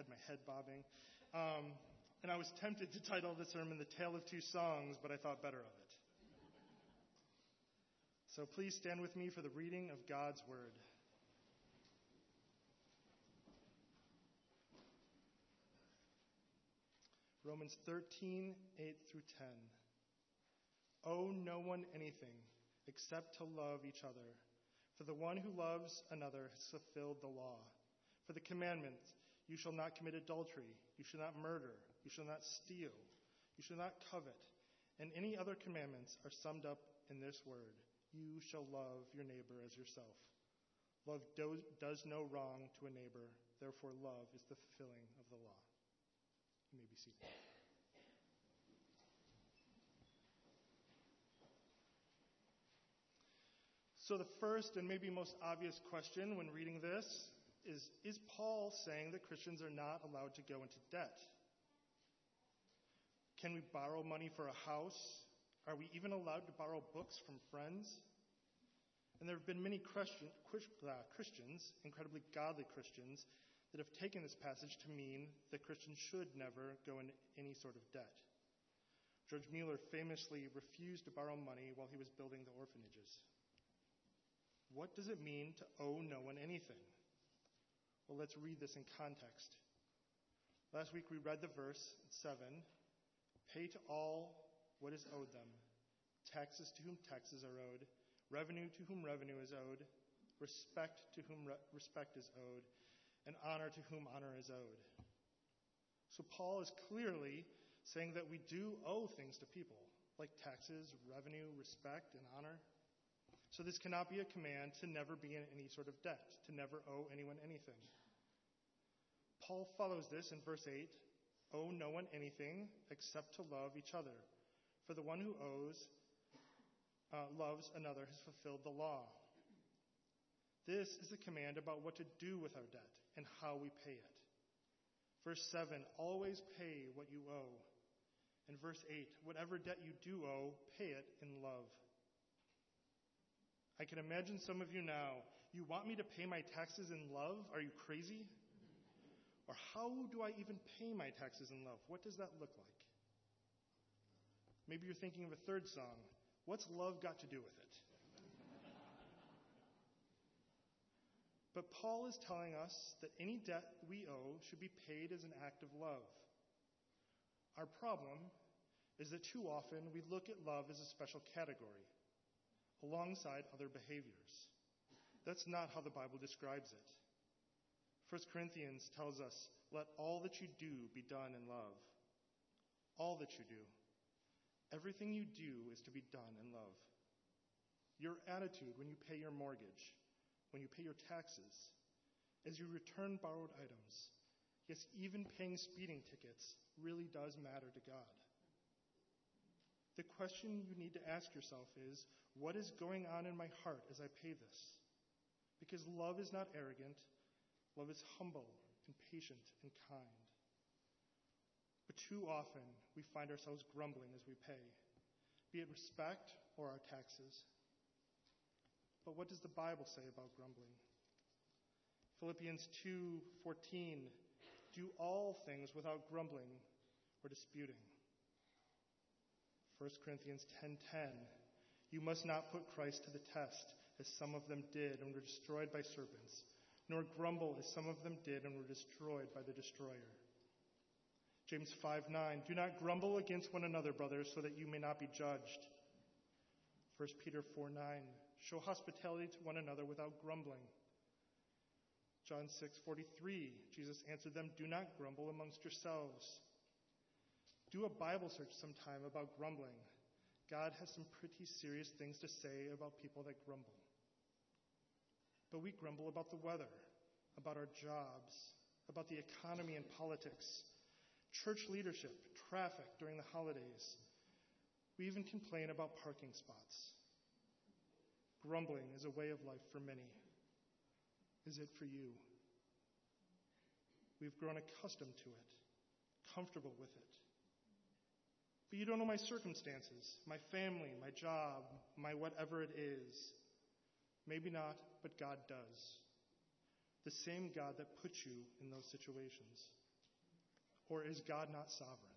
had my head bobbing. And I was tempted to title the sermon The Tale of Two Songs, but I thought better of it. So please stand with me for the reading of God's Word. Romans 13, 8 through 10. Owe no one anything except to love each other. For the one who loves another has fulfilled the law. For the commandment, you shall not commit adultery, you shall not murder, you shall not steal, you shall not covet, and any other commandments are summed up in this word: you shall love your neighbor as yourself. Love does no wrong to a neighbor, therefore love is the fulfilling of the law. You may be seated. So the first and maybe most obvious question when reading this is Paul saying that Christians are not allowed to go into debt? Can we borrow money for a house? Are we even allowed to borrow books from friends? And there have been many Christians, incredibly godly Christians, that have taken this passage to mean that Christians should never go into any sort of debt. George Mueller famously refused to borrow money while he was building the orphanages. What does it mean to owe no one anything? Well, let's read this in context. Last week we read the verse 7, pay to all what is owed them, taxes to whom taxes are owed, revenue to whom revenue is owed, respect to whom respect is owed, and honor to whom honor is owed. So Paul is clearly saying that we do owe things to people, like taxes, revenue, respect, and honor. So this cannot be a command to never be in any sort of debt, to never owe anyone anything. Paul follows this in verse 8, owe no one anything except to love each other. For the one who loves another has fulfilled the law. This is a command about what to do with our debt and how we pay it. Verse 7, always pay what you owe. And verse 8, whatever debt you do owe, pay it in love. I can imagine some of you now, you want me to pay my taxes in love? Are you crazy? Or how do I even pay my taxes in love? What does that look like? Maybe you're thinking of a third song. What's love got to do with it? But Paul is telling us that any debt we owe should be paid as an act of love. Our problem is that too often we look at love as a special category, alongside other behaviors. That's not how the Bible describes it. 1 Corinthians tells us, let all that you do be done in love. All that you do. Everything you do is to be done in love. Your attitude when you pay your mortgage, when you pay your taxes, as you return borrowed items, yes, even paying speeding tickets really does matter to God. The question you need to ask yourself is, what is going on in my heart as I pay this? Because love is not arrogant. Love is humble and patient and kind. But too often, we find ourselves grumbling as we pay, be it respect or our taxes. But what does the Bible say about grumbling? Philippians 2:14, do all things without grumbling or disputing. 1 Corinthians 10:10, you must not put Christ to the test, as some of them did and were destroyed by serpents, nor grumble as some of them did and were destroyed by the destroyer. James 5:9, do not grumble against one another, brothers, so that you may not be judged. 1 Peter 4:9, show hospitality to one another without grumbling. John 6:43, Jesus answered them, do not grumble amongst yourselves. Do a Bible search sometime about grumbling. God has some pretty serious things to say about people that grumble. But we grumble about the weather, about our jobs, about the economy and politics, church leadership, traffic during the holidays. We even complain about parking spots. Grumbling is a way of life for many. Is it for you? We've grown accustomed to it, comfortable with it. But you don't know my circumstances, my family, my job, my whatever it is. Maybe not, but God does. The same God that put you in those situations. Or is God not sovereign?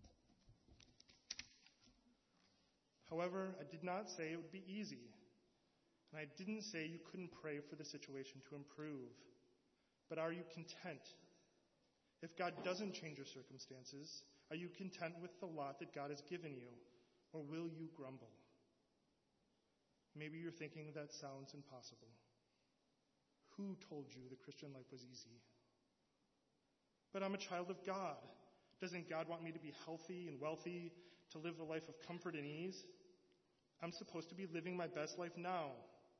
However, I did not say it would be easy. And I didn't say you couldn't pray for the situation to improve. But are you content? If God doesn't change your circumstances, are you content with the lot that God has given you? Or will you grumble? Maybe you're thinking that sounds impossible. Who told you the Christian life was easy? But I'm a child of God. Doesn't God want me to be healthy and wealthy, to live a life of comfort and ease? I'm supposed to be living my best life now.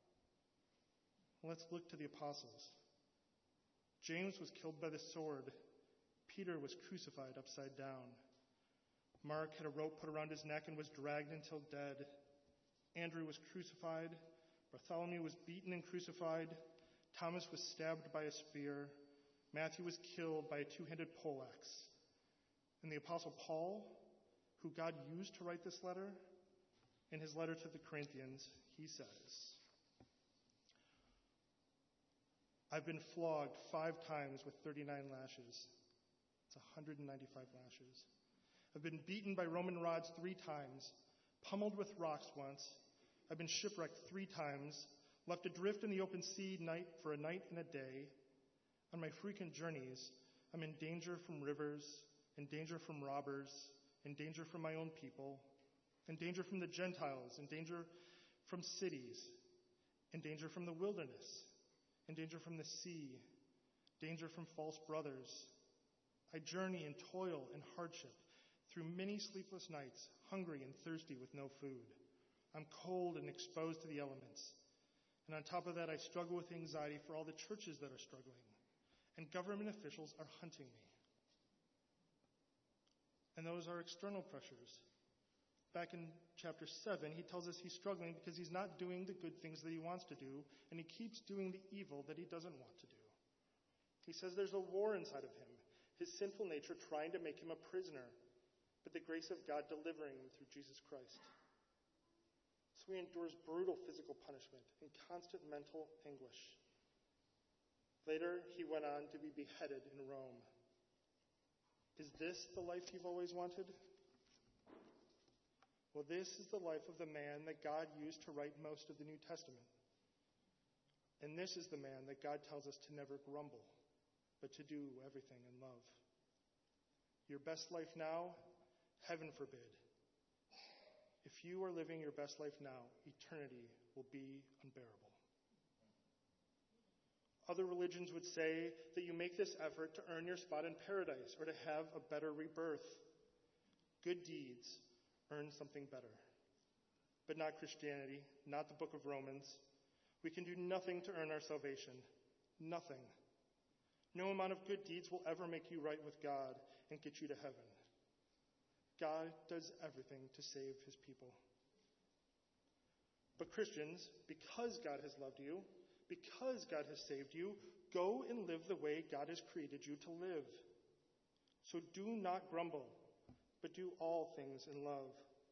Let's look to the apostles. James was killed by the sword. Peter was crucified upside down. Mark had a rope put around his neck and was dragged until dead. Andrew was crucified. Bartholomew was beaten and crucified. Thomas was stabbed by a spear. Matthew was killed by a two-handed poleaxe. And the Apostle Paul, who God used to write this letter, in his letter to the Corinthians, he says, I've been flogged 5 times with 39 lashes. It's 195 lashes. I've been beaten by Roman rods 3 times, pummeled with rocks once. I've been shipwrecked 3 times, left adrift in the open sea for a night and a day. On my frequent journeys, I'm in danger from rivers, in danger from robbers, in danger from my own people, in danger from the Gentiles, in danger from cities, in danger from the wilderness, in danger from the sea, danger from false brothers. I journey in toil and hardship, through many sleepless nights, hungry and thirsty with no food. I'm cold and exposed to the elements. And on top of that, I struggle with anxiety for all the churches that are struggling. And government officials are hunting me. And those are external pressures. Back in chapter 7, he tells us he's struggling because he's not doing the good things that he wants to do, and he keeps doing the evil that he doesn't want to do. He says there's a war inside of him, his sinful nature trying to make him a prisoner, but the grace of God delivering him through Jesus Christ. So he endures brutal physical punishment and constant mental anguish. Later, he went on to be beheaded in Rome. Is this the life you've always wanted? Well, this is the life of the man that God used to write most of the New Testament. And this is the man that God tells us to never grumble, but to do everything in love. Your best life now, heaven forbid. If you are living your best life now, eternity will be unbearable. Other religions would say that you make this effort to earn your spot in paradise or to have a better rebirth. Good deeds earn something better. But not Christianity, not the book of Romans. We can do nothing to earn our salvation. Nothing. No amount of good deeds will ever make you right with God and get you to heaven. God does everything to save his people. But Christians, because God has loved you, because God has saved you, go and live the way God has created you to live. So do not grumble, but do all things in love.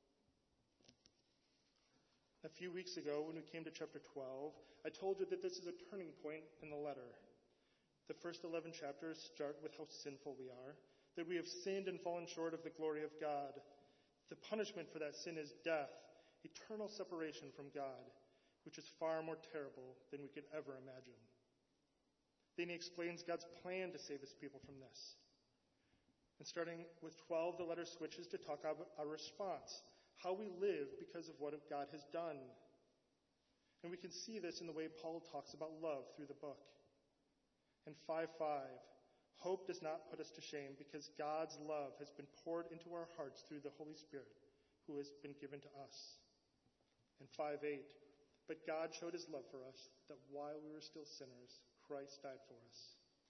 A few weeks ago, when we came to chapter 12, I told you that this is a turning point in the letter. The first 11 chapters start with how sinful we are, that we have sinned and fallen short of the glory of God. The punishment for that sin is death, eternal separation from God, which is far more terrible than we could ever imagine. Then he explains God's plan to save his people from this. And starting with 12, the letter switches to talk about our response, how we live because of what God has done. And we can see this in the way Paul talks about love through the book. In 5:5, hope does not put us to shame because God's love has been poured into our hearts through the Holy Spirit who has been given to us. In 5:8, but God showed his love for us, that while we were still sinners, Christ died for us.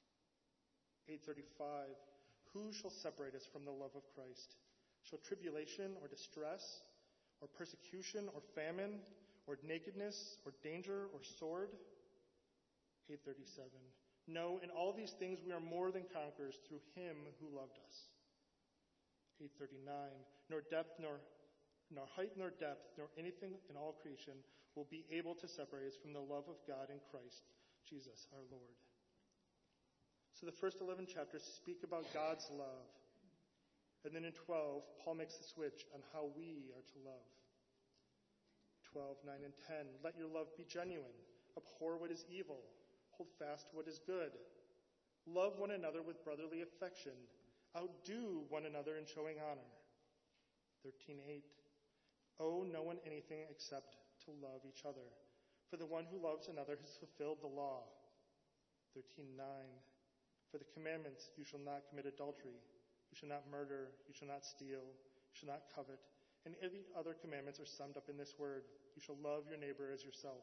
8:35, who shall separate us from the love of Christ? Shall tribulation or distress or persecution or famine or nakedness or danger or sword? 8:37, no, in all these things we are more than conquerors through him who loved us. 8:39, nor depth nor height nor depth, nor anything in all creation will be able to separate us from the love of God in Christ Jesus our Lord. So the first 11 chapters speak about God's love, And then in 12, Paul makes the switch on how we are to love. 12, 9, and 10. Let your love be genuine. Abhor what is evil. Hold fast to what is good. Love one another with brotherly affection. Outdo one another in showing honor. 13:8. Owe no one anything except to love each other. For the one who loves another has fulfilled the law. 13:9. For the commandments, you shall not commit adultery. You shall not murder. You shall not steal. You shall not covet. And any other commandments are summed up in this word. You shall love your neighbor as yourself.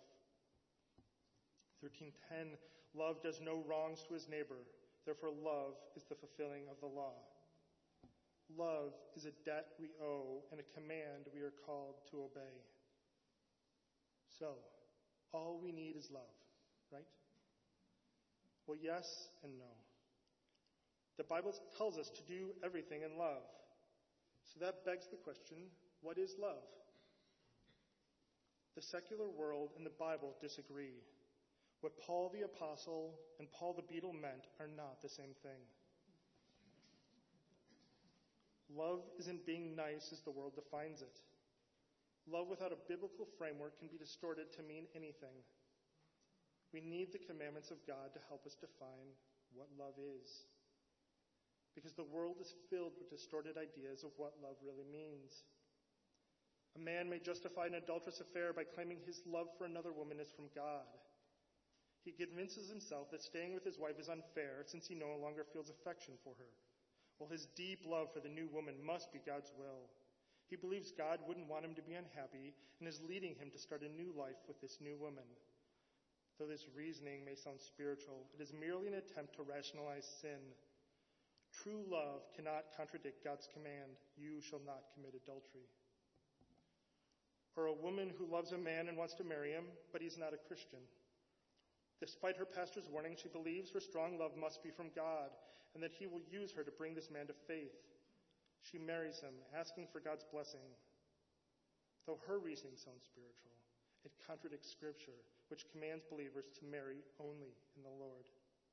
13:10. Love does no wrongs to his neighbor. Therefore, love is the fulfilling of the law. Love is a debt we owe and a command we are called to obey. So, all we need is love, right? Well, yes and no. The Bible tells us to do everything in love. So that begs the question, what is love? The secular world and the Bible disagree. What Paul the Apostle and Paul the Beadle meant are not the same thing. Love isn't being nice as the world defines it. Love without a biblical framework can be distorted to mean anything. We need the commandments of God to help us define what love is. Because the world is filled with distorted ideas of what love really means. A man may justify an adulterous affair by claiming his love for another woman is from God. He convinces himself that staying with his wife is unfair since he no longer feels affection for her, while his deep love for the new woman must be God's will. He believes God wouldn't want him to be unhappy and is leading him to start a new life with this new woman. Though this reasoning may sound spiritual, it is merely an attempt to rationalize sin. True love cannot contradict God's command, you shall not commit adultery. Or a woman who loves a man and wants to marry him, but he's not a Christian. Despite her pastor's warning, she believes her strong love must be from God and that he will use her to bring this man to faith. She marries him, asking for God's blessing. Though her reasoning sounds spiritual, it contradicts Scripture, which commands believers to marry only in the Lord.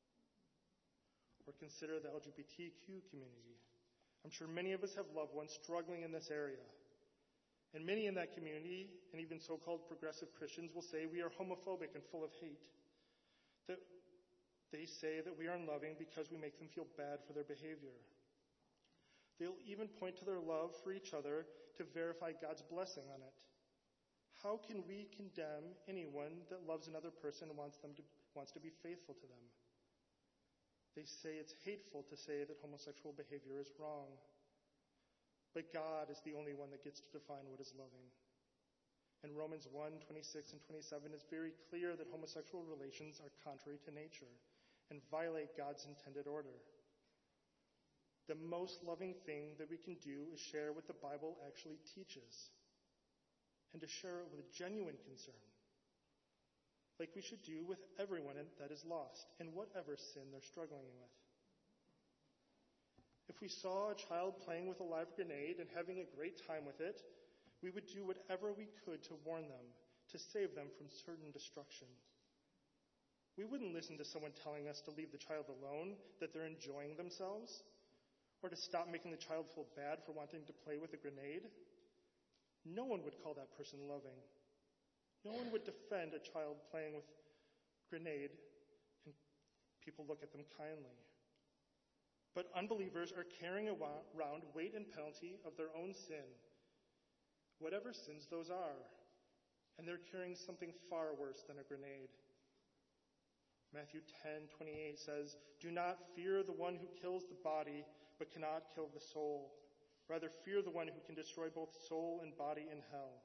Or consider the LGBTQ community. I'm sure many of us have loved ones struggling in this area. And many in that community, and even so-called progressive Christians, will say we are homophobic and full of hate. That they say that we are unloving because we make them feel bad for their behavior. They'll even point to their love for each other to verify God's blessing on it. How can we condemn anyone that loves another person and wants to be faithful to them? They say it's hateful to say that homosexual behavior is wrong. But God is the only one that gets to define what is loving. And Romans 1:26 and 27 is very clear that homosexual relations are contrary to nature and violate God's intended order. The most loving thing that we can do is share what the Bible actually teaches and to share it with genuine concern, like we should do with everyone that is lost in whatever sin they're struggling with. If we saw a child playing with a live grenade and having a great time with it, we would do whatever we could to warn them, to save them from certain destruction. We wouldn't listen to someone telling us to leave the child alone, that they're enjoying themselves, or to stop making the child feel bad for wanting to play with a grenade. No one would call that person loving. No one would defend a child playing with a grenade and people look at them kindly. But unbelievers are carrying around weight and penalty of their own sin, whatever sins those are, and they're carrying something far worse than a grenade. Matthew 10:28 says, "Do not fear the one who kills the body, but cannot kill the soul. Rather fear the one who can destroy both soul and body in hell."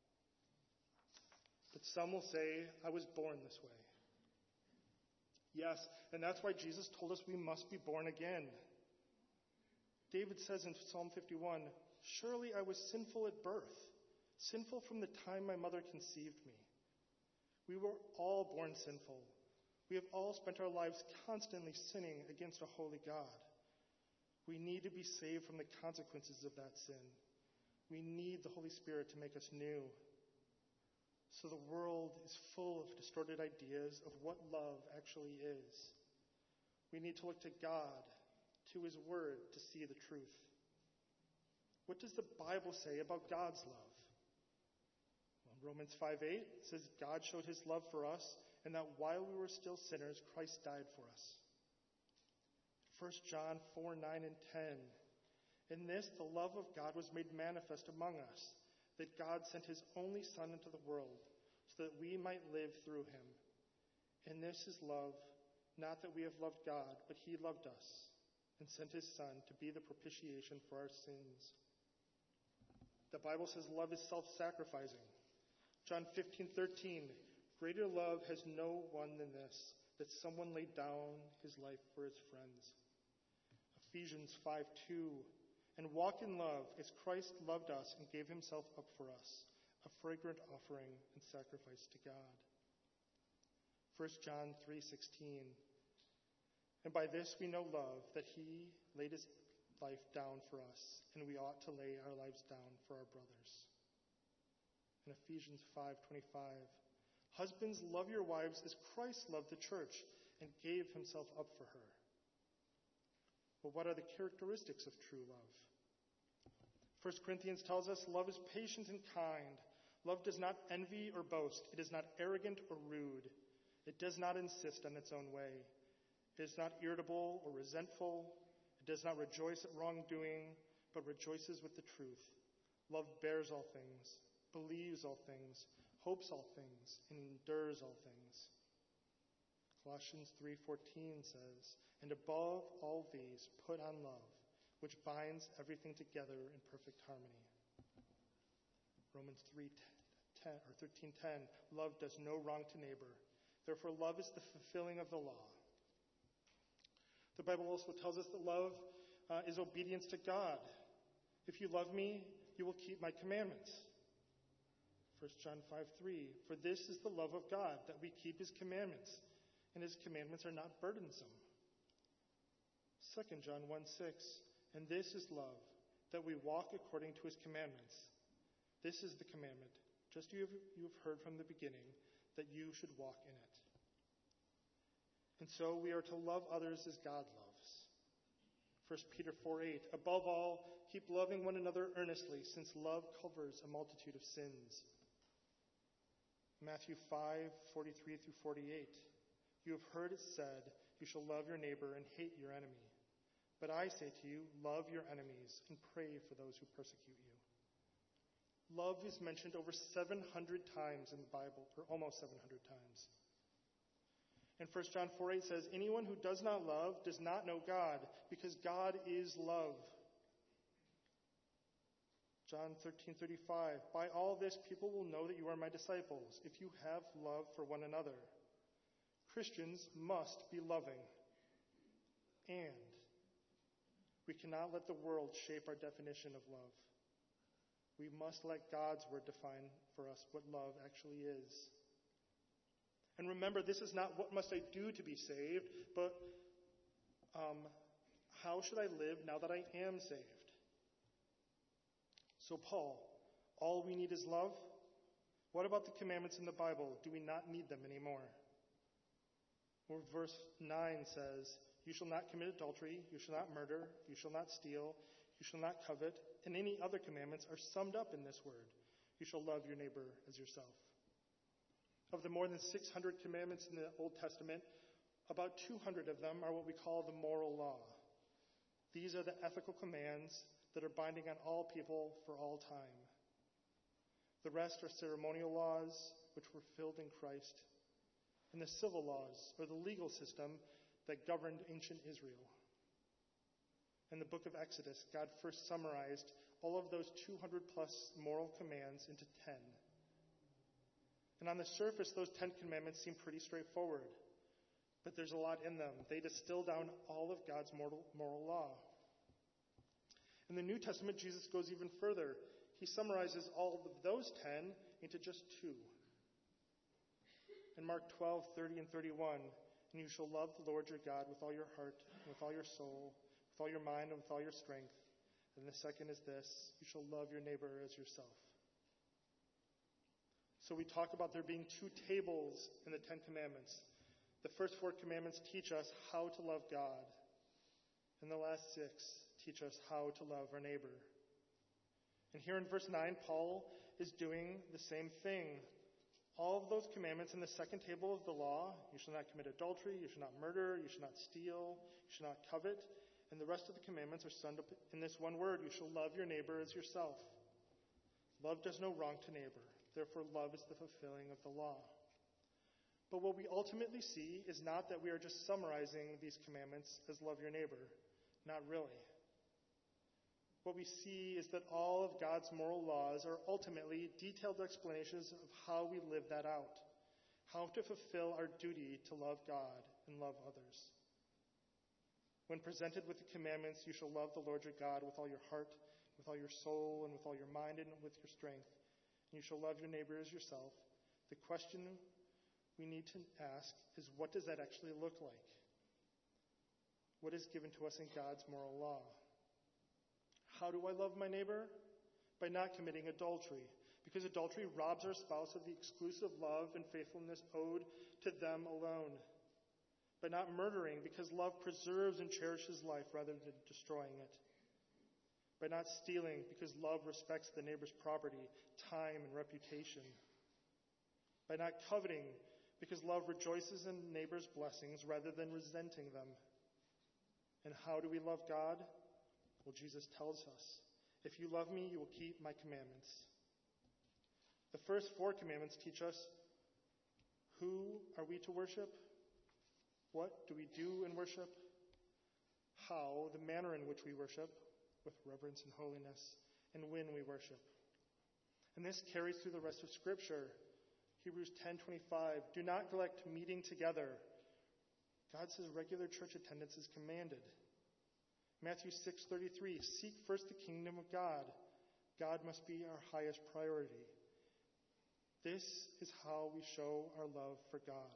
But some will say, "I was born this way." Yes, and that's why Jesus told us we must be born again. David says in Psalm 51, "Surely I was sinful at birth, sinful from the time my mother conceived me." We were all born sinful. We have all spent our lives constantly sinning against a holy God. We need to be saved from the consequences of that sin. We need the Holy Spirit to make us new. So the world is full of distorted ideas of what love actually is. We need to look to God, to His Word, to see the truth. What does the Bible say about God's love? Well, Romans 5:8 says God showed his love for us, and that while we were still sinners, Christ died for us. 1 John 4:9 and 10. In this, the love of God was made manifest among us, that God sent his only Son into the world, so that we might live through him. And this is love, not that we have loved God, but he loved us, and sent his Son to be the propitiation for our sins. The Bible says love is self-sacrificing. John 15:13, greater love has no one than this, that someone laid down his life for his friends. Ephesians 5:2, and walk in love as Christ loved us and gave himself up for us, a fragrant offering and sacrifice to God. 1 John 3:16, and by this we know love, that he laid his life down for us, and we ought to lay our lives down for our brothers. In Ephesians 5:25, husbands, love your wives as Christ loved the church and gave himself up for her. But what are the characteristics of true love? 1 Corinthians tells us love is patient and kind. Love does not envy or boast. It is not arrogant or rude. It does not insist on its own way. It is not irritable or resentful. It does not rejoice at wrongdoing, but rejoices with the truth. Love bears all things, believes all things, hopes all things, and endures all things. Colossians 3:14 says, and above all these, put on love, which binds everything together in perfect harmony. Romans 13:10, love does no wrong to neighbor. Therefore, love is the fulfilling of the law. The Bible also tells us that love is obedience to God. If you love me, you will keep my commandments. 1 John 5:3, for this is the love of God, that we keep his commandments, and his commandments are not burdensome. 2 John 1:6, and this is love, that we walk according to his commandments. This is the commandment, just you have heard from the beginning, that you should walk in it. And so we are to love others as God loves. 1 Peter 4:8, above all, keep loving one another earnestly, since love covers a multitude of sins. Matthew 5:43 through 48, you have heard it said, you shall love your neighbor and hate your enemy. But I say to you, love your enemies and pray for those who persecute you. Love is mentioned over 700 times in the Bible, or almost 700 times. And 1 John 4:8 says, anyone who does not love does not know God, because God is love. John 13:35, by all this people will know that you are my disciples, if you have love for one another. Christians must be loving. And we cannot let the world shape our definition of love. We must let God's word define for us what love actually is. And remember, this is not what must I do to be saved, but how should I live now that I am saved? So Paul, all we need is love? What about the commandments in the Bible? Do we not need them anymore? Or verse 9 says, you shall not commit adultery, you shall not murder, you shall not steal, you shall not covet, and any other commandments are summed up in this word. You shall love your neighbor as yourself. Of the more than 600 commandments in the Old Testament, about 200 of them are what we call the moral law. These are the ethical commands that are binding on all people for all time. The rest are ceremonial laws, which were fulfilled in Christ, and the civil laws, or the legal system that governed ancient Israel. In the book of Exodus, God first summarized all of those 200 plus moral commands into 10. And on the surface, those 10 commandments seem pretty straightforward. But there's a lot in them. They distill down all of God's moral law. In the New Testament, Jesus goes even further. He summarizes all of those 10 into just 2. In Mark 12:30 and 31, and you shall love the Lord your God with all your heart, and with all your soul, with all your mind, and with all your strength. And the second is this, you shall love your neighbor as yourself. So we talk about there being 2 tables in the 10 commandments. The first 4 commandments teach us how to love God. And the last 6 teach us how to love our neighbor. And here in verse 9, Paul is doing the same thing. All of those commandments in the second table of the law, you shall not commit adultery, you shall not murder, you shall not steal, you shall not covet, and the rest of the commandments are summed up in this one word: you shall love your neighbor as yourself. Love does no wrong to neighbor. Therefore, love is the fulfilling of the law. But what we ultimately see is not that we are just summarizing these commandments as love your neighbor. Not really. What we see is that all of God's moral laws are ultimately detailed explanations of how we live that out, how to fulfill our duty to love God and love others. When presented with the commandments, you shall love the Lord your God with all your heart, with all your soul, and with all your mind, and with your strength. And you shall love your neighbor as yourself. The question we need to ask is, what does that actually look like? What is given to us in God's moral law? How do I love my neighbor? By not committing adultery, because adultery robs our spouse of the exclusive love and faithfulness owed to them alone. By not murdering, because love preserves and cherishes life rather than destroying it. By not stealing, because love respects the neighbor's property, time, and reputation. By not coveting, because love rejoices in neighbor's blessings rather than resenting them. And how do we love God? Well, Jesus tells us, if you love me, you will keep my commandments. The first 4 commandments teach us who are we to worship, what do we do in worship, how, the manner in which we worship, with reverence and holiness, and when we worship. And this carries through the rest of Scripture. Hebrews 10:25, do not neglect meeting together. God says regular church attendance is commanded. Matthew 6:33, seek first the kingdom of God. God must be our highest priority. This is how we show our love for God.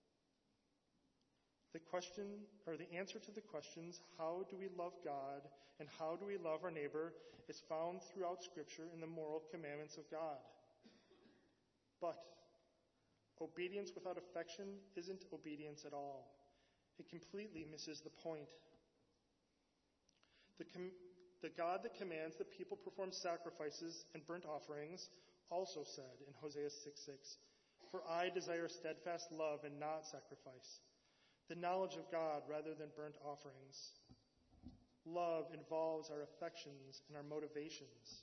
The answer to the questions, how do we love God and how do we love our neighbor, is found throughout Scripture in the moral commandments of God. But obedience without affection isn't obedience at all. It completely misses the point. The God that commands that people perform sacrifices and burnt offerings also said in Hosea 6:6, for I desire steadfast love and not sacrifice, the knowledge of God rather than burnt offerings. Love involves our affections and our motivations.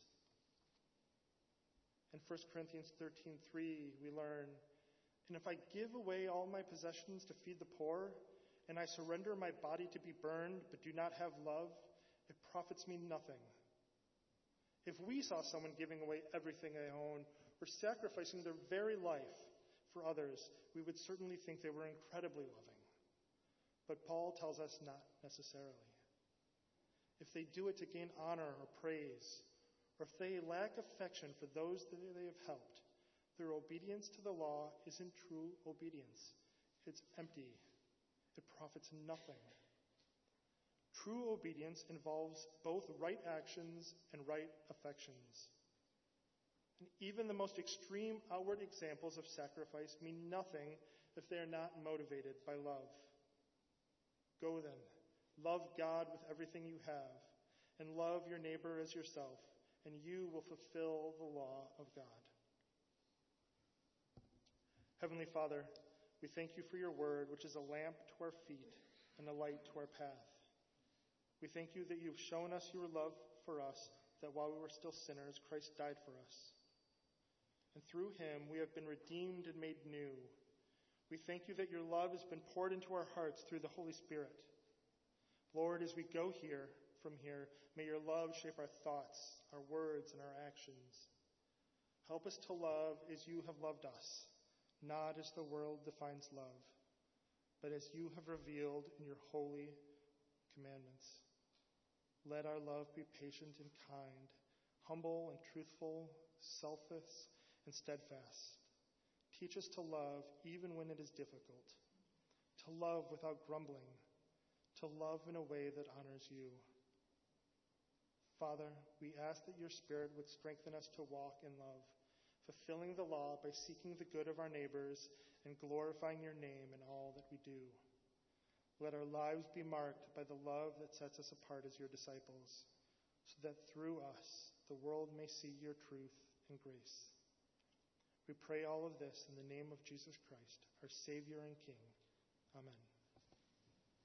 In 1 Corinthians 13:3, we learn, and if I give away all my possessions to feed the poor, and I surrender my body to be burned but do not have love, it profits me nothing. If we saw someone giving away everything they own or sacrificing their very life for others, we would certainly think they were incredibly loving. But Paul tells us not necessarily. If they do it to gain honor or praise, or if they lack affection for those that they have helped, their obedience to the law isn't true obedience. It's empty. It profits nothing. True obedience involves both right actions and right affections. And even the most extreme outward examples of sacrifice mean nothing if they are not motivated by love. Go then, love God with everything you have, and love your neighbor as yourself, and you will fulfill the law of God. Heavenly Father, we thank you for your word, which is a lamp to our feet and a light to our path. We thank you that you've shown us your love for us, that while we were still sinners, Christ died for us. And through him, we have been redeemed and made new. We thank you that your love has been poured into our hearts through the Holy Spirit. Lord, as we go from here, may your love shape our thoughts, our words, and our actions. Help us to love as you have loved us, not as the world defines love, but as you have revealed in your holy commandments. Let our love be patient and kind, humble and truthful, selfless and steadfast. Teach us to love even when it is difficult, to love without grumbling, to love in a way that honors you. Father, we ask that your Spirit would strengthen us to walk in love, fulfilling the law by seeking the good of our neighbors and glorifying your name in all that we do. Let our lives be marked by the love that sets us apart as your disciples, so that through us the world may see your truth and grace. We pray all of this in the name of Jesus Christ, our Savior and King. Amen.